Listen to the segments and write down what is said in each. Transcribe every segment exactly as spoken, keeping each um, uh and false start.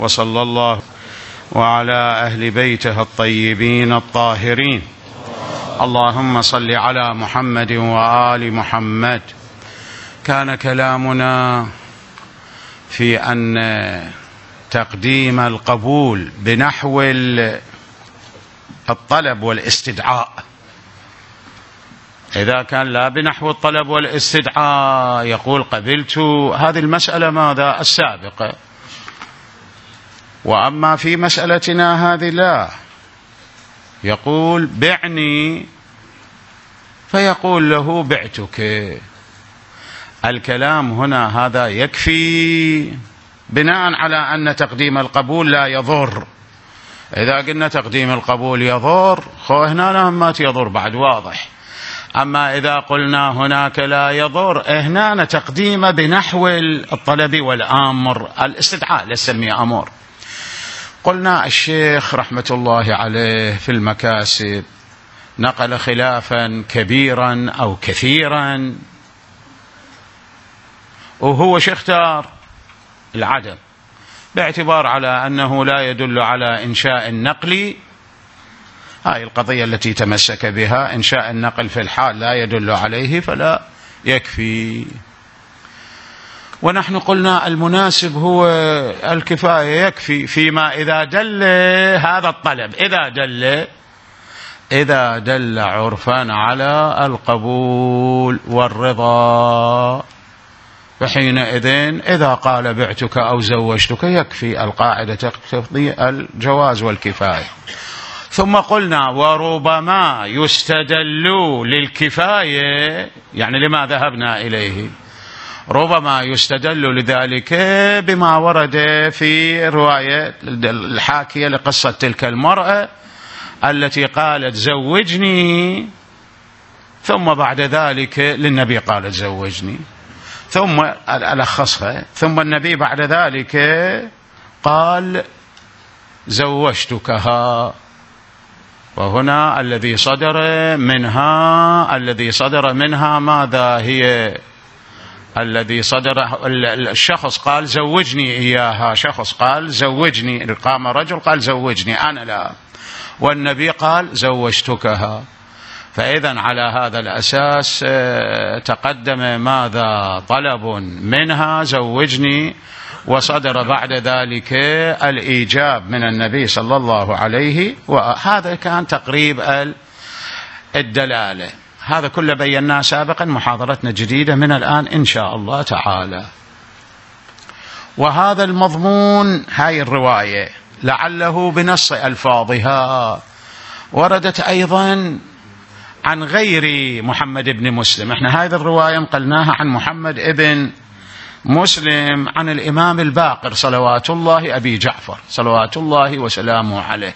وصلى الله وعلى أهل بيته الطيبين الطاهرين. اللهم صل على محمد وآل محمد. كان كلامنا في أن تقديم القبول بنحو الطلب والاستدعاء، إذا كان لا بنحو الطلب والاستدعاء يقول قبلت، هذه المسألة ماذا السابقة. وأما في مسألتنا هذه لا، يقول بعني فيقول له بعتك. الكلام هنا هذا يكفي بناء على أن تقديم القبول لا يضر. إذا قلنا تقديم القبول يضر، خو هنا ما يضر بعد واضح. أما إذا قلنا هناك لا يضر، هنا تقديم بنحو الطلب والأمر، الاستدعاء لسمي أمر. قلنا الشيخ رحمة الله عليه في المكاسب نقل خلافا كبيرا أو كثيرا، وهو شو اختار؟ العدم، باعتبار على أنه لا يدل على إنشاء النقل. هاي القضية التي تمسك بها، إنشاء النقل في الحال لا يدل عليه فلا يكفي. ونحن قلنا المناسب هو الكفاية، يكفي فيما إذا دل هذا الطلب، إذا دل إذا دل عرفا على القبول والرضا، فحينئذ إذا قال بعتك أو زوجتك يكفي، القاعدة تقتضي الجواز والكفاية. ثم قلنا وربما يستدل للكفاية، يعني لما ذهبنا إليه، ربما يستدل لذلك بما ورد في رواية الحاكية لقصة تلك المرأة التي قالت زوجني، ثم بعد ذلك للنبي قالت زوجني، ثم ألخصها، ثم النبي بعد ذلك قال زوجتكها. وهنا الذي صدر منها الذي صدر منها ماذا هي؟ الذي صدر الشخص قال زوجني إياها، شخص قال زوجني، قام رجل قال زوجني أنا لا، والنبي قال زوجتكها. فإذا على هذا الأساس تقدم ماذا؟ طلب منها زوجني، وصدر بعد ذلك الإيجاب من النبي صلى الله عليه، وهذا كان تقريب الدلالة. هذا كله بيناه سابقا، محاضرتنا جديدة من الآن إن شاء الله تعالى. وهذا المضمون، هاي الرواية لعله بنص ألفاظها وردت أيضا عن غير محمد بن مسلم. احنا هذه الرواية نقلناها عن محمد بن مسلم عن الإمام الباقر صلوات الله أبي جعفر صلوات الله وسلامه عليه،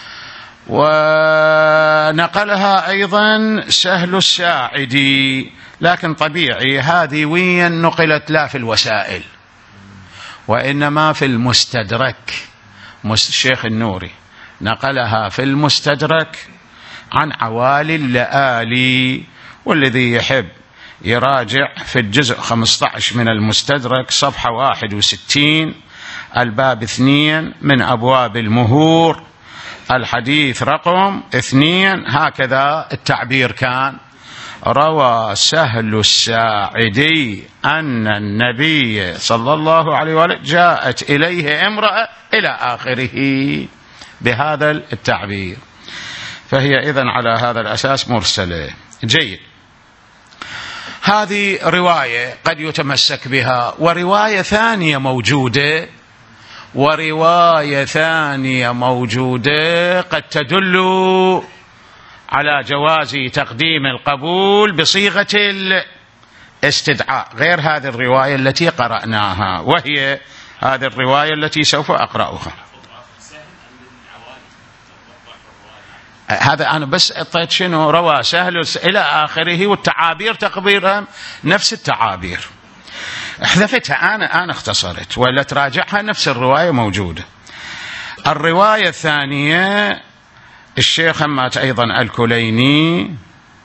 ونقلها أيضا سهل الساعدي. لكن طبيعي هذه وين نقلت؟ لا في الوسائل، وإنما في المستدرك. الشيخ النوري نقلها في المستدرك عن عوالي اللآلي، والذي يحب يراجع في الجزء خمسة عشر من المستدرك صفحة واحد وستين، الباب اثنين من أبواب المهور، الحديث رقم اثنين، هكذا التعبير كان: روى سهل الساعدي أن النبي صلى الله عليه وسلم جاءت إليه امرأة إلى آخره، بهذا التعبير. فهي إذن على هذا الأساس مرسلة. جيد، هذه رواية قد يتمسك بها. ورواية ثانية موجودة ورواية ثانية موجودة قد تدل على جواز تقديم القبول بصيغة الاستدعاء، غير هذه الرواية التي قرأناها، وهي هذه الرواية التي سوف أقرأها. هذا أنا بس أعطيت شنو روى سهل إلى آخره، والتعابير تقريبا نفس التعابير، حذفتها أنا أنا اختصرت، ولا تراجعها نفس الرواية موجودة. الرواية الثانية الشيخ همات أيضا الكليني،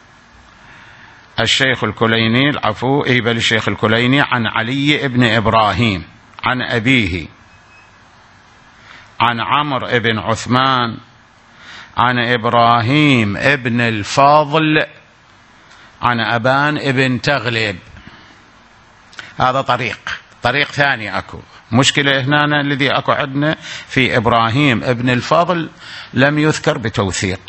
الشيخ الكليني العفو إيبل الشيخ الكليني عن علي ابن إبراهيم عن أبيه عن عمرو بن عثمان عن إبراهيم ابن الفضل عن أبان ابن تغلب. هذا طريق طريق ثاني أكو مشكلة هنا الذي أكو عندنا في إبراهيم ابن الفضل لم يذكر بتوثيق.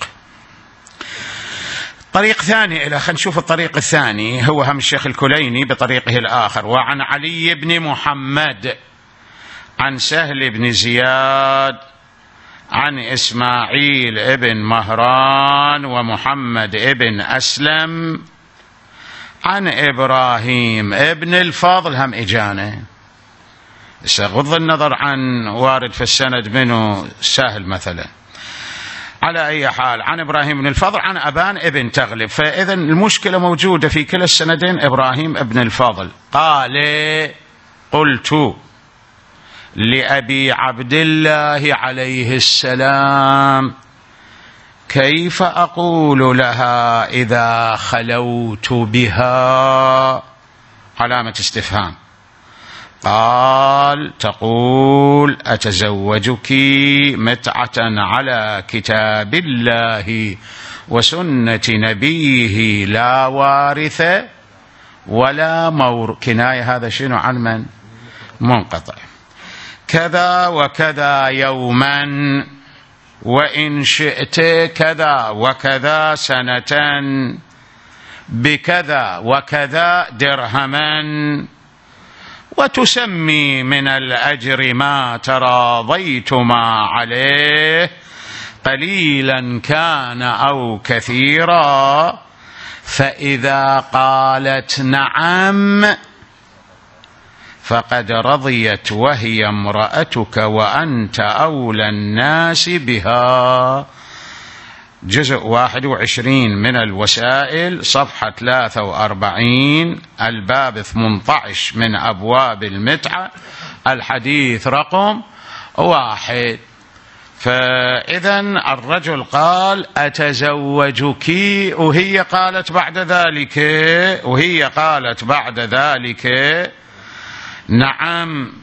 طريق ثاني إلى خلينا نشوف الطريق الثاني هو هم الشيخ الكليني بطريقه الآخر. وعن علي بن محمد عن سهل بن زياد عن إسماعيل ابن مهران ومحمد ابن أسلم عن إبراهيم ابن الفضل هم إجانة. غض النظر عن وارد في السند منه سهل مثلا، على أي حال عن إبراهيم بن الفضل عن أبان ابن تغلب. فإذا المشكلة موجودة في كلا السندين إبراهيم ابن الفضل. قال قلت لأبي عبد الله عليه السلام كيف أقول لها إذا خلوت بها؟ علامة استفهام. قال تقول أتزوجك متعة على كتاب الله وسنة نبيه لا وارث ولا مور. كناية هذا شنو؟ عن من؟ منقطع. كذا وكذا يوما وإن شئت كذا وكذا سنة بكذا وكذا درهما وتسمي من الأجر ما تراضيتما عليه قليلا كان أو كثيرا. فإذا قالت نعم فقد رضيت وهي امرأتك وأنت أولى الناس بها. جزء واحد وعشرين من الوسائل صفحة ثلاثة وأربعين الباب ثمانية عشر من أبواب المتعة الحديث رقم واحد. فإذا الرجل قال أتزوجك وهي قالت بعد ذلك وهي قالت بعد ذلك نعم،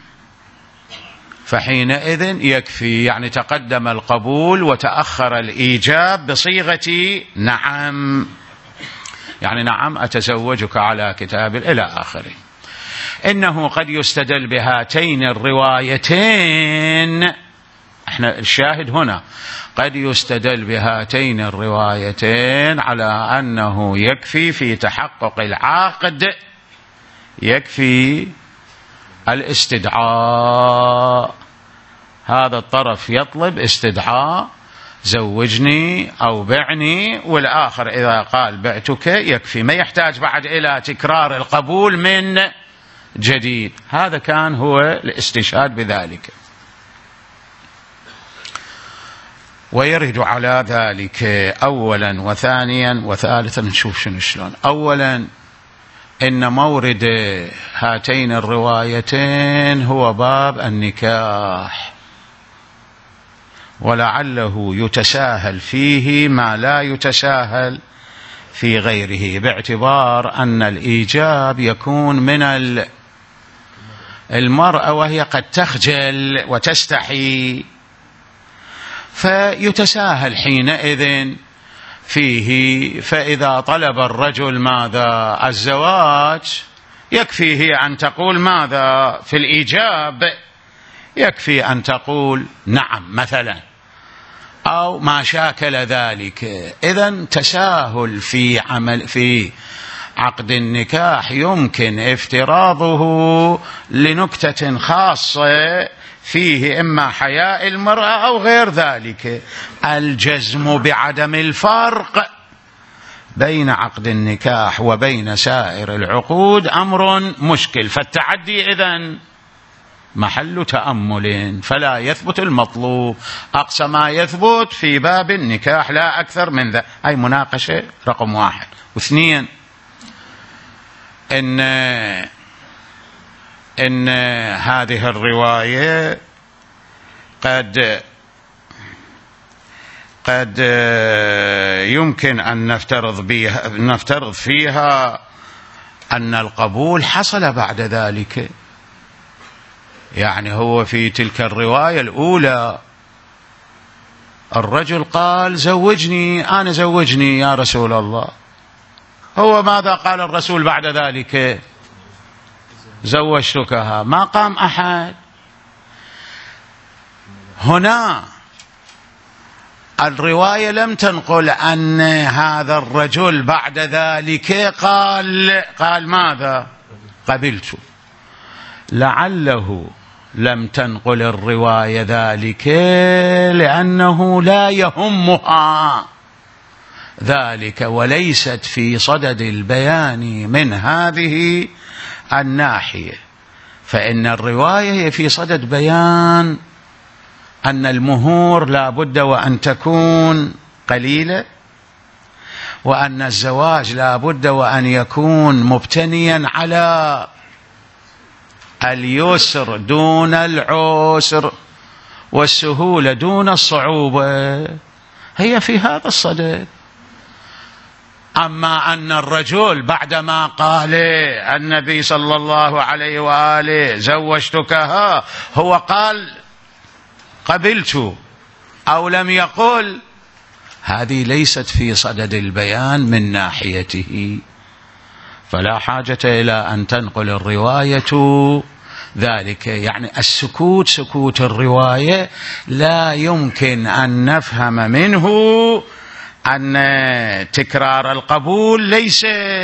فحينئذ يكفي، يعني تقدم القبول وتأخر الإيجاب بصيغة نعم، يعني نعم أتزوجك على كتاب إلى آخره. إنه قد يستدل بهاتين الروايتين، احنا الشاهد هنا قد يستدل بهاتين الروايتين على أنه يكفي في تحقق العقد، يكفي الاستدعاء. هذا الطرف يطلب استدعاء زوجني أو بعني، والآخر إذا قال بعتك يكفي، ما يحتاج بعد إلى تكرار القبول من جديد. هذا كان هو الاستشهاد بذلك. ويرد على ذلك أولا وثانيا وثالثا. نشوف شنو شلون. أولا إن مورد هاتين الروايتين هو باب النكاح، ولعله يتساهل فيه ما لا يتساهل في غيره، باعتبار أن الإيجاب يكون من المرأة وهي قد تخجل وتستحي، فيتساهل حينئذ فيه. فإذا طلب الرجل ماذا؟ الزواج، يكفي هي أن تقول ماذا في الإيجاب؟ يكفي أن تقول نعم مثلا أو ما شاكل ذلك. إذن تساهل في عمل في عقد النكاح يمكن افتراضه لنكتة خاصة فيه إما حياء المرأة أو غير ذلك. الجزم بعدم الفرق بين عقد النكاح وبين سائر العقود أمر مشكل، فالتعدي إذن محل تأمل، فلا يثبت المطلوب. أقصى ما يثبت في باب النكاح لا أكثر من ذا. أي مناقشة رقم واحد. واثنين، إن إن هذه الرواية قد قد يمكن أن نفترض بها نفترض فيها أن القبول حصل بعد ذلك. يعني هو في تلك الرواية الأولى الرجل قال زوجني، أنا زوجني يا رسول الله. هو ماذا قال الرسول بعد ذلك؟ زوجتكها. ما قام أحد. هنا الرواية لم تنقل أن هذا الرجل بعد ذلك قال قال ماذا؟ قبلت. لعله لم تنقل الرواية ذلك لأنه لا يهمها ذلك، وليست في صدد البيان من هذه الناحية. فإن الرواية هي في صدد بيان أن المهور لا بد وأن تكون قليلة، وأن الزواج لا بد وأن يكون مبتنيا على اليسر دون العسر والسهولة دون الصعوبة. هي في هذا الصدد. أما أن الرجل بعدما قال النبي صلى الله عليه وآله زوجتكها هو قال قبلت أو لم يقل، هذه ليست في صدد البيان من ناحيته، فلا حاجة إلى أن تنقل الرواية ذلك. يعني السكوت سكوت الرواية لا يمكن أن نفهم منه أن تكرار القبول ليس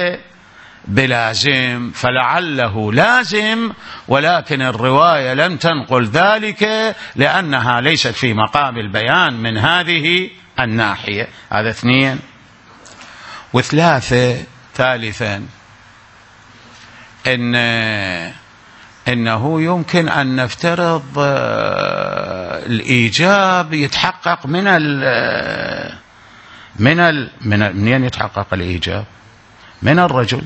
بلازم، فلعله لازم، ولكن الرواية لم تنقل ذلك لأنها ليست في مقام البيان من هذه الناحية. هذا اثنين. وثلاثة ثالثا إن إنه يمكن أن نفترض الإيجاب يتحقق من ال من ال من منين يتحقق الإيجاب؟ من الرجل،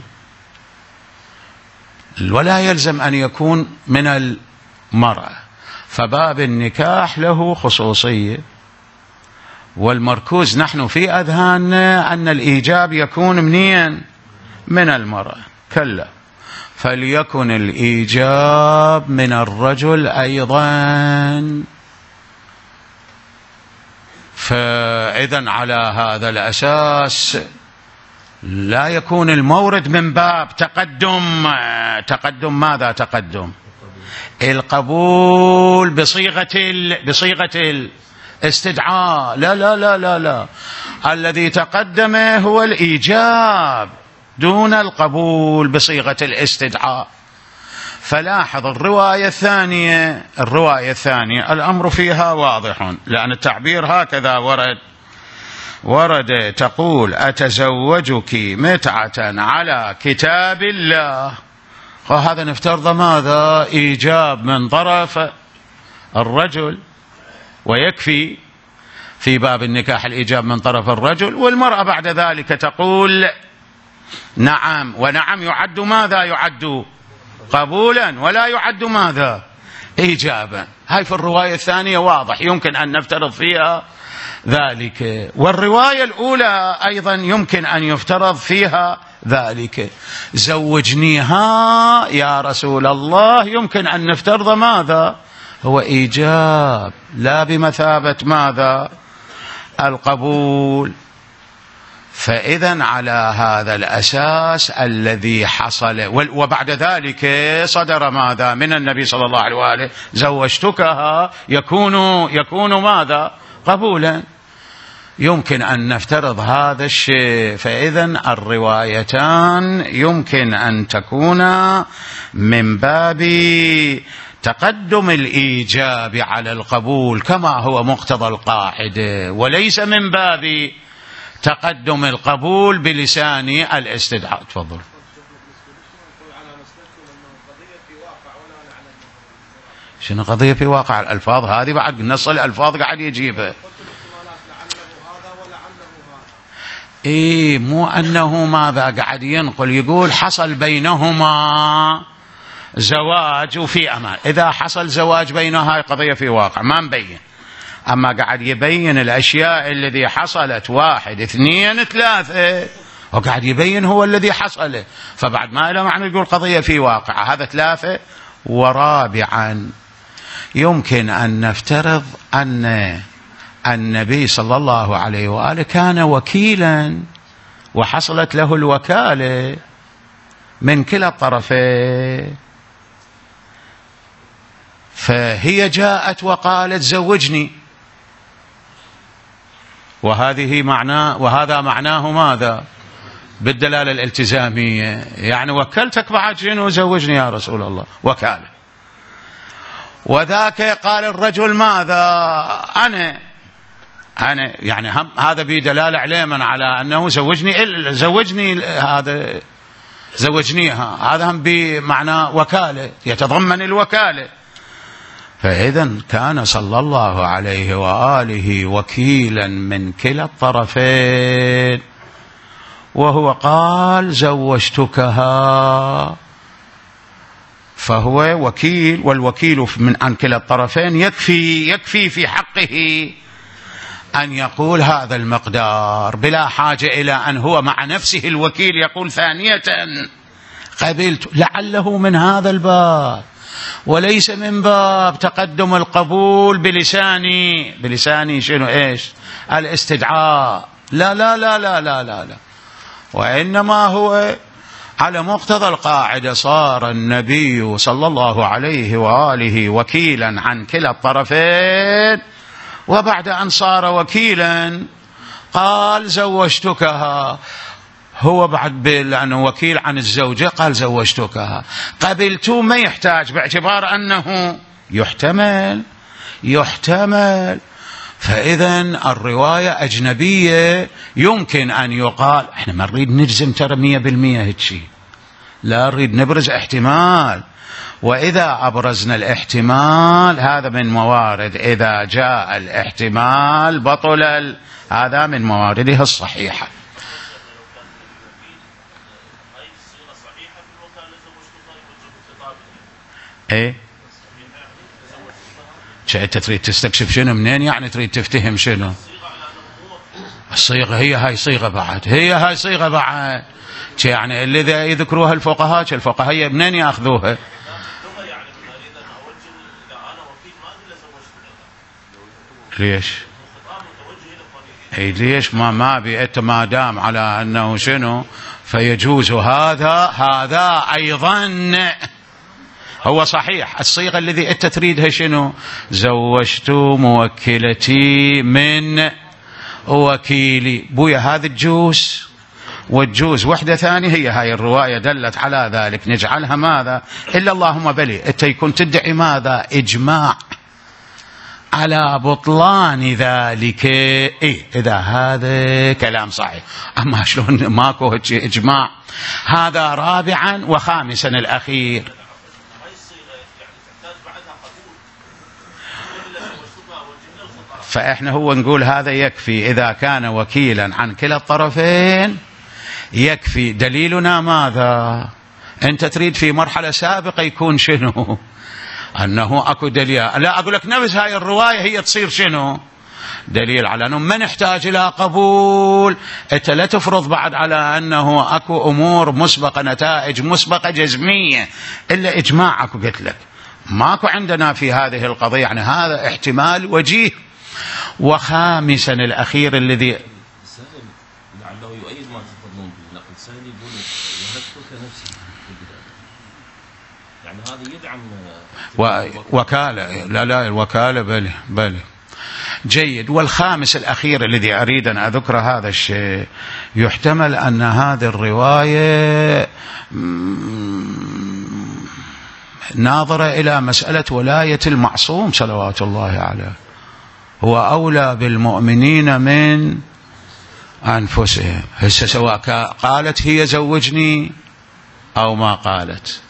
ولا يلزم أن يكون من المرأة. فباب النكاح له خصوصية، والمركوز نحن في أذهاننا أن الإيجاب يكون منين؟ من المرأة. كلا، فليكن الإيجاب من الرجل أيضا. فإذن على هذا الأساس لا يكون المورد من باب تقدم تقدم ماذا؟ تقدم القبول بصيغة ال... بصيغة الاستدعاء. لا لا لا لا لا الذي تقدم هو الإيجاب دون القبول بصيغة الاستدعاء. فلاحظ الرواية الثانية الرواية الثانية الأمر فيها واضح، لأن التعبير هكذا ورد ورد تقول أتزوجك متعة على كتاب الله. وهذا نفترض ماذا؟ إيجاب من طرف الرجل، ويكفي في باب النكاح الإيجاب من طرف الرجل. والمرأة بعد ذلك تقول نعم، ونعم يعد ماذا؟ يعد قبولا، ولا يعد ماذا؟ إيجابا. هاي في الرواية الثانية واضح، يمكن أن نفترض فيها ذلك. والرواية الأولى أيضا يمكن أن يفترض فيها ذلك. زوجنيها يا رسول الله يمكن أن نفترض ماذا؟ هو إيجاب، لا بمثابة ماذا؟ القبول. فإذن على هذا الأساس الذي حصل، وبعد ذلك صدر ماذا؟ من النبي صلى الله عليه وآله زوجتكها، يكون يكون ماذا؟ قبولا. يمكن أن نفترض هذا الشيء. فإذن الروايتان يمكن أن تكون من باب تقدم الإيجاب على القبول كما هو مقتضى القاعدة، وليس من باب تقدم القبول بلسان الاستدعاء. تفضل. شنو قضية في واقع الألفاظ؟ هذه بعد نص الألفاظ قاعد يجيبها. إيه، مو أنه ماذا قاعد ينقل، يقول حصل بينهما زواج وفي أمان. إذا حصل زواج بينها هاي قضية في واقع ما مبين. أما قاعد يبين الأشياء الذي حصلت، واحد اثنين ثلاثة، وقاعد يبين هو الذي حصل. فبعد ما له معنى يقول قضية في واقع. هذا ثلاثة. ورابعا يمكن أن نفترض أن النبي صلى الله عليه وآله كان وكيلا وحصلت له الوكالة من كلا الطرفين، فهي جاءت وقالت زوجني، وهذه معناه وهذا معناه ماذا؟ بالدلالة الالتزامية، يعني وكلتك بعد شنو؟ زوجني يا رسول الله، وكالة. وذاك قال الرجل ماذا؟ أنا أنا يعني هم هذا بدلالة علما على أنه زوجني زوجني هذا زوجنيها، هذا هم بمعنى وكالة يتضمن الوكالة. فإذا كان صلى الله عليه وآله وكيلا من كلا الطرفين، وهو قال زوجتكها، فهو وكيل، والوكيل من عن كلا الطرفين يكفي يكفي في حقه أن يقول هذا المقدار بلا حاجة إلى أن هو مع نفسه الوكيل يقول ثانية قبلت، لعله من هذا الباب وليس من باب تقدم القبول بلساني بلساني شنو إيش الاستدعاء، لا لا لا لا لا لا, لا. وإنما هو على مقتضى القاعدة صار النبي صلى الله عليه وآله وكيلا عن كلا الطرفين، وبعد أن صار وكيلا قال زوجتكها، هو بعد لأنه وكيل عن الزوجة قال زوجتكها، قبلت ما يحتاج باعتبار أنه يحتمل يحتمل فإذا الرواية أجنبية يمكن أن يقال احنا ما نريد نجزم ترى مية بالمية هيك، لا نريد نبرز احتمال، وإذا أبرزنا الاحتمال هذا من موارد، إذا جاء الاحتمال بطل، هذا من موارده الصحيحة. ايه انت تريد تستكشف شنو منين؟ يعني تريد تفتهم شنو الصيغة؟ هي هاي صيغة بعد هي هاي صيغة بعد يعني اللي يذكروها الفقهاء الفقهاء منين ياخذوها؟ ليش؟ اي ليش ما ما بيت ما دام على انه شنو فيجوز هذا هذا ايضا. هو صحيح الصيغة الذي أنت تريدها شنو؟ زوجت موكلتي من وكيلي، بويا هذا الجوز والجوز وحدة ثانية، هي هاي الرواية دلت على ذلك، نجعلها ماذا؟ إلا اللهم بلي أنت يكون تدعي ماذا؟ إجماع على بطلان ذلك، إيه إذا هذا كلام صحيح. أما شلون ماكو إجماع؟ هذا رابعا. وخامسا الأخير فإحنا هو نقول هذا يكفي إذا كان وكيلا عن كلا الطرفين، يكفي. دليلنا ماذا؟ أنت تريد في مرحلة سابقة يكون شنو؟ أنه أكو دليل، لا أقول لك نفس هاي الرواية هي تصير شنو؟ دليل على أنه ما نحتاج إلى قبول. أنت لا تفرض بعد على أنه أكو أمور مسبقة نتائج مسبقة جزمية إلا إجماعك، قلت لك ماكو عندنا في هذه القضية، يعني هذا احتمال وجيه. وخامسا الأخير الذي لعله يؤيد ما تفضلون به، لكن سهل يقول وهبتك نفسي يعني هذا يدعم و... وكالة، لا لا الوكالة بل بل جيد. والخامس الأخير الذي أريد أن أذكر هذا الشيء، يحتمل أن هذه الرواية ناظرة إلى مسألة ولاية المعصوم صلوات الله عليه، هو أولى بالمؤمنين من أنفسهم. هسه سواء قالت هي زوجني أو ما قالت،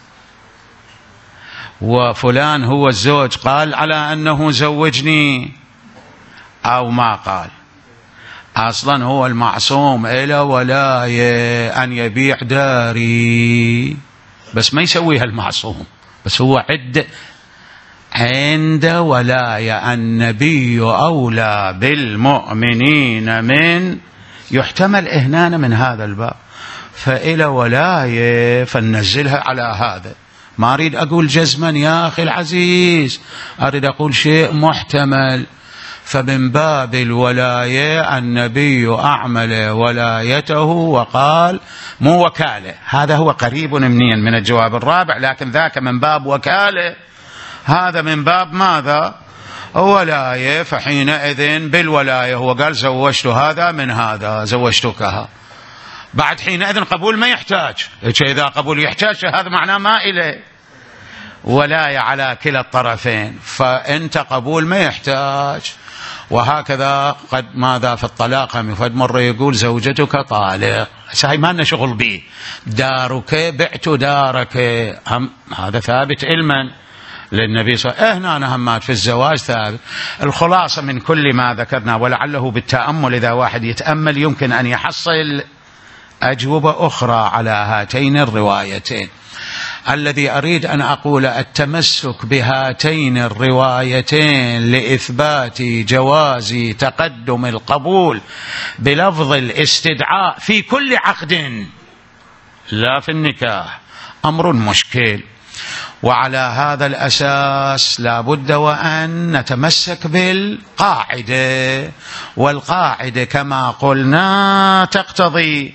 وفلان هو الزوج قال على أنه زوجني أو ما قال، أصلا هو المعصوم إلى ولاية أن يبيع داري، بس ما يسويها المعصوم، بس هو عد عند ولاية النبي أولى بالمؤمنين من، يحتمل إهنان من هذا الباب، فإلى ولاية فننزلها على هذا. ما أريد أقول جزما يا أخي العزيز، أريد أقول شيء محتمل. فمن باب الولاية النبي أعمل ولايته وقال مو وكالة، هذا هو قريب منيا من الجواب الرابع، لكن ذاك من باب وكالة، هذا من باب ماذا؟ ولاية. فحينئذ بالولاية هو قال زوجت هذا من هذا، زوجتكها. بعد حينئذ قبول ما يحتاج، إذا قبول يحتاج هذا معناه ما إليه ولاية على كلا الطرفين، فأنت قبول ما يحتاج. وهكذا قد ماذا في الطلاق هم فد مرة يقول زوجتك طالق، هاي ما لنا شغل به، دارك بعت دارك، هم هذا ثابت علما للنبي صلى الله عليه وسلم. هنا همات في الزواج ثابت. الخلاصة من كل ما ذكرنا، ولعله بالتأمل إذا واحد يتأمل يمكن أن يحصل أجوبة أخرى على هاتين الروايتين. الذي أريد أن أقول التمسك بهاتين الروايتين لإثبات جواز تقدم القبول بلفظ الاستدعاء في كل عقد لا في النكاح أمر مشكل، وعلى هذا الأساس لا بد وأن نتمسك بالقاعدة، والقاعدة كما قلنا تقتضي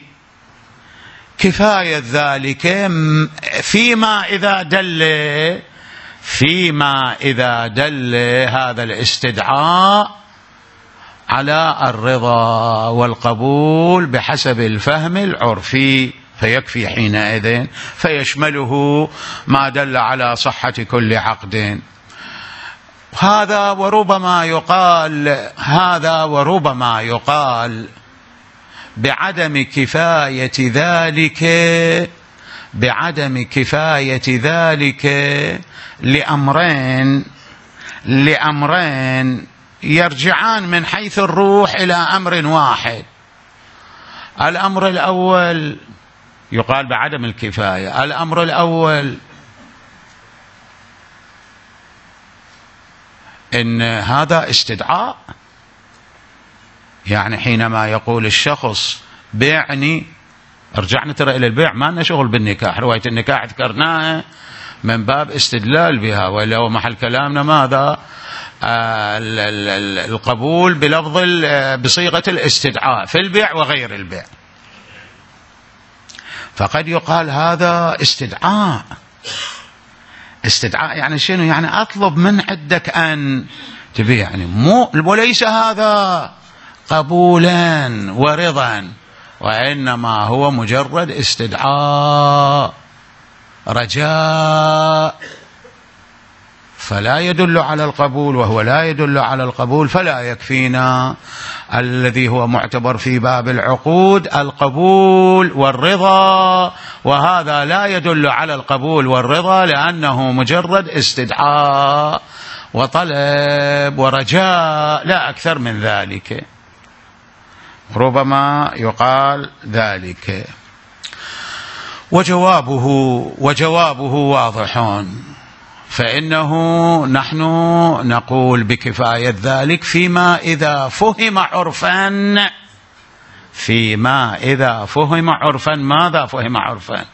كفاية ذلك فيما إذا دل فيما إذا دل هذا الاستدعاء على الرضا والقبول بحسب الفهم العرفي، فيكفي حينئذ فيشمله ما دل على صحة كل عقد. هذا وربما يقال هذا وربما يقال بعدم كفاية ذلك بعدم كفاية ذلك لأمرين لأمرين يرجعان من حيث الروح إلى أمر واحد. الأمر الأول يقال بعدم الكفاية، الأمر الأول إن هذا استدعاء، يعني حينما يقول الشخص بيعني، رجعنا ترى إلى البيع ما لنا شغل بالنكاح، رواية النكاح ذكرناها من باب استدلال بها، وإلا هو محل كلامنا ماذا؟ آه القبول بلفظ بصيغة الاستدعاء في البيع وغير البيع. فقد يقال هذا استدعاء. استدعاء يعني شنو؟ يعني أطلب من عندك أن تبيع، يعني مو وليس هذا قبولا ورضا، وإنما هو مجرد استدعاء رجاء، فلا يدل على القبول، وهو لا يدل على القبول فلا يكفينا الذي هو معتبر في باب العقود القبول والرضا، وهذا لا يدل على القبول والرضا لأنه مجرد استدعاء وطلب ورجاء لا أكثر من ذلك. ربما يقال ذلك. وجوابه وجوابه واضح، فإنه نحن نقول بكفاية ذلك فيما إذا فهم عرفا فيما إذا فهم عرفا ماذا فهم عرفا؟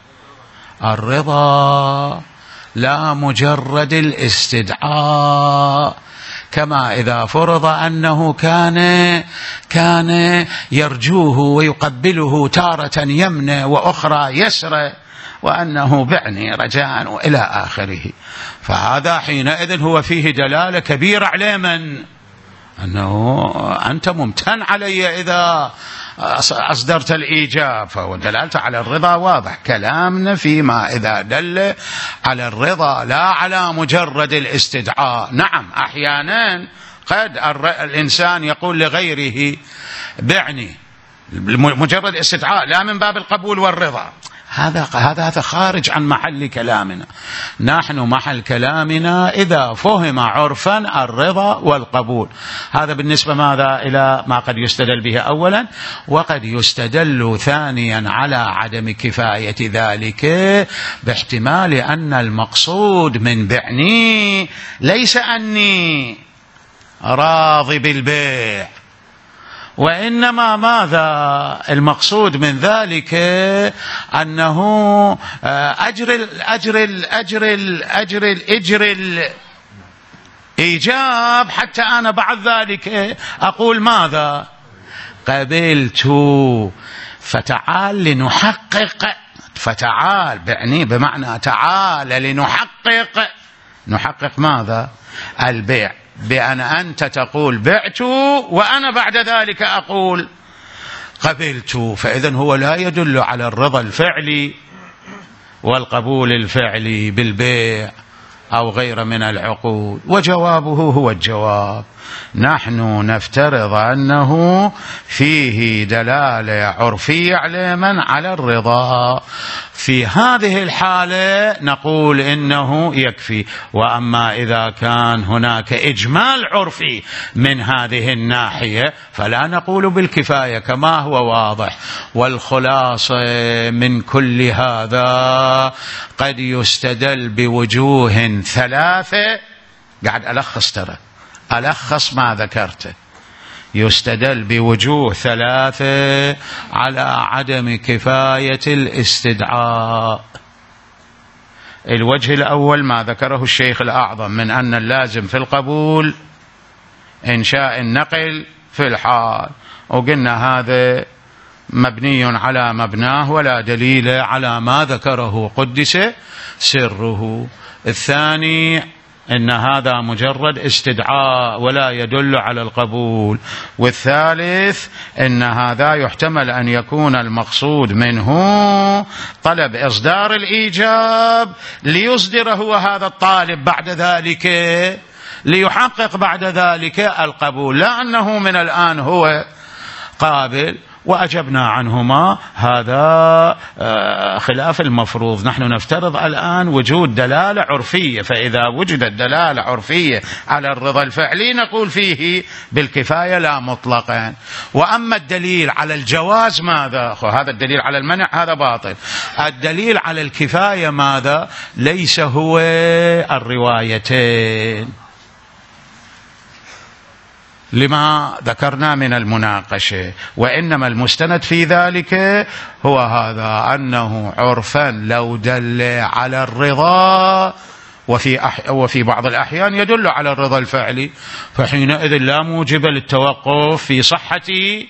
الرضا لا مجرد الاستدعاء، كما إذا فرض أنه كان كان يرجوه ويقبله تارة يمنى وأخرى يسرى، وأنه بعني رجاء وإلى آخره، فهذا حينئذ هو فيه دلالة كبيرة على من؟ أنه أنت ممتن علي إذا أصدرت الإيجاب، فهو دلالته على الرضا واضح. كلامنا فيما إذا دل على الرضا لا على مجرد الاستدعاء. نعم أحيانا قد الإنسان يقول لغيره بعني مجرد استدعاء لا من باب القبول والرضا، هذا هذا هذا خارج عن محل كلامنا. نحن محل كلامنا إذا فهم عرفا الرضا والقبول. هذا بالنسبة ماذا إلى ما قد يستدل به أولا، وقد يستدل ثانيا على عدم كفاية ذلك باحتمال أن المقصود من بعني ليس أني راضي بالبيع، وإنما ماذا المقصود من ذلك أنه أجر الأجر الأجر الأجر الأجر إيجاب، حتى أنا بعد ذلك أقول ماذا؟ قبلت. فتعال لنحقق، فتعال بعني بمعنى تعال لنحقق. نحقق ماذا؟ البيع، بأن أنت تقول بعت وأنا بعد ذلك أقول قبلت. فإذن هو لا يدل على الرضا الفعلي والقبول الفعلي بالبيع أو غير من العقود. وجوابه هو الجواب: نحن نفترض أنه فيه دلالة عرفية على من؟ على الرضا. في هذه الحالة نقول إنه يكفي. وأما إذا كان هناك إجمال عرفي من هذه الناحية فلا نقول بالكفاية كما هو واضح. والخلاصة من كل هذا قد يستدل بوجوه ثلاثة. قاعد ألخص، ترى ألخص ما ذكرته. يستدل بوجوه ثلاثة على عدم كفاية الاستدعاء. الوجه الأول ما ذكره الشيخ الأعظم من أن اللازم في القبول إنشاء النقل في الحال، وقلنا هذا مبني على مبناه ولا دليل على ما ذكره قدس سره. الثاني إن هذا مجرد استدعاء ولا يدل على القبول. والثالث إن هذا يحتمل أن يكون المقصود منه طلب إصدار الإيجاب ليصدر هو هذا الطالب بعد ذلك، ليحقق بعد ذلك القبول، لا أنه من الآن هو قابل. وأجبنا عنهما هذا خلاف المفروض. نحن نفترض الآن وجود دلالة عرفية، فإذا وجدت دلالة عرفية على الرضا الفعلي نقول فيه بالكفاية لا مطلقا. وأما الدليل على الجواز ماذا؟ هذا الدليل على المنع هذا باطل. الدليل على الكفاية ماذا؟ ليس هو الروايتين لما ذكرنا من المناقشة، وإنما المستند في ذلك هو هذا أنه عرفا لو دل على الرضا وفي, أح وفي بعض الأحيان يدل على الرضا الفعلي، فحينئذ لا موجب للتوقف في صحة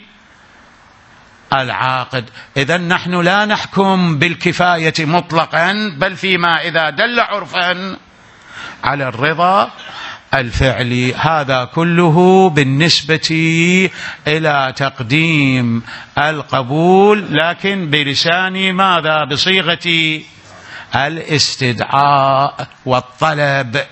العاقد. إذن نحن لا نحكم بالكفاية مطلقا، بل فيما إذا دل عرفا على الرضا الفعلي. هذا كله بالنسبة إلى تقديم القبول، لكن بلسان ماذا؟ بصيغة الاستدعاء والطلب.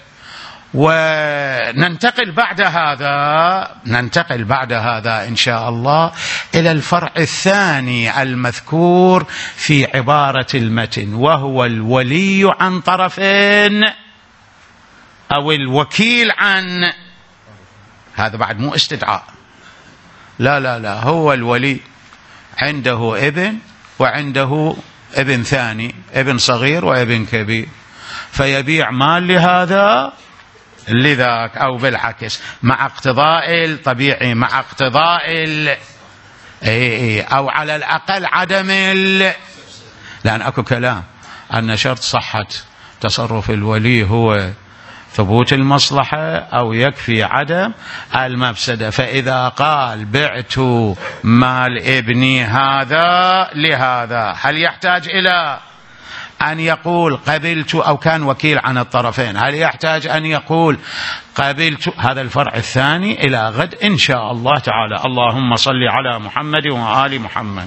وننتقل بعد هذا ننتقل بعد هذا إن شاء الله إلى الفرع الثاني المذكور في عبارة المتن، وهو الولي عن طرفين أو الوكيل عن. هذا بعد مو استدعاء، لا لا لا، هو الولي عنده ابن وعنده ابن ثاني، ابن صغير وابن كبير، فيبيع مال لهذا لذاك أو بالعكس مع اقتضاء الطبيعي، مع اقتضاء ال... أو على الأقل عدم ال... لأن أكو كلام أن شرط صحة تصرف الولي هو ثبوت المصلحة أو يكفي عدم المفسدة. فإذا قال بعت مال ابني هذا لهذا، هل يحتاج إلى أن يقول قبلت، أو كان وكيل عن الطرفين، هل يحتاج أن يقول قبلت؟ هذا الفرع الثاني إلى غد إن شاء الله تعالى. اللهم صل على محمد وآل محمد.